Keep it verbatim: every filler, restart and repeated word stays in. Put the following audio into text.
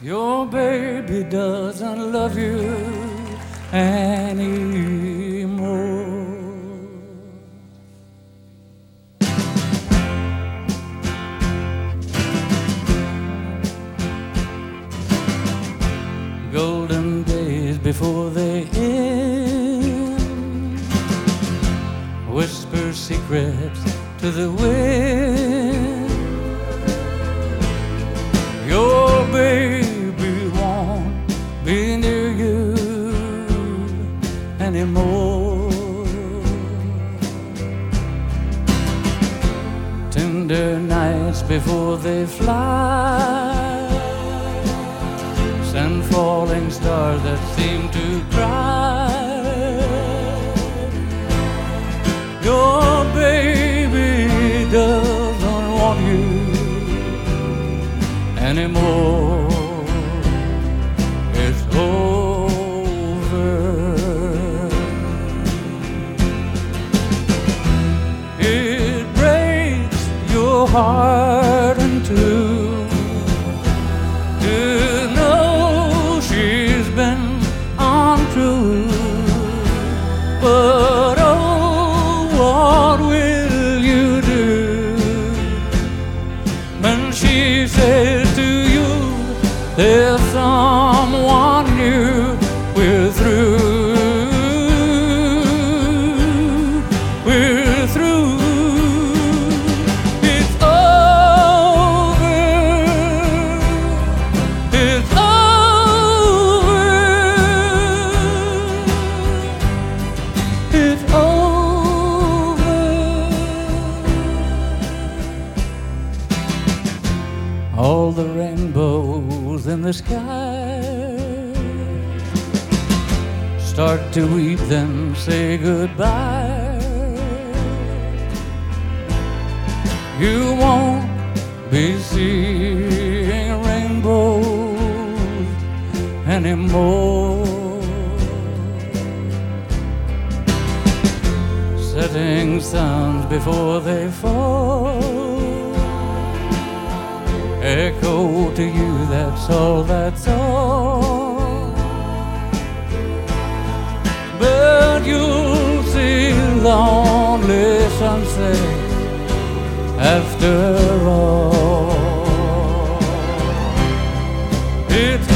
Your baby doesn't love you anymore. Golden days before they end, whisper secrets to the wind. Your baby won't be near you anymore. Tender nights before they fly, and falling stars that seem to cry. Your baby doesn't want you anymore. It's over. It breaks your heart in two untrue. But oh, what will you do when she says to you, there's someone new, we're through, we're through. It's over, it's over. It's over. All the rainbows in the sky start to weep, then say goodbye. You won't be seeing rainbows anymore. Setting suns before they fall echo to you, that's all, that's all. But you'll see lonely sunset after all. It's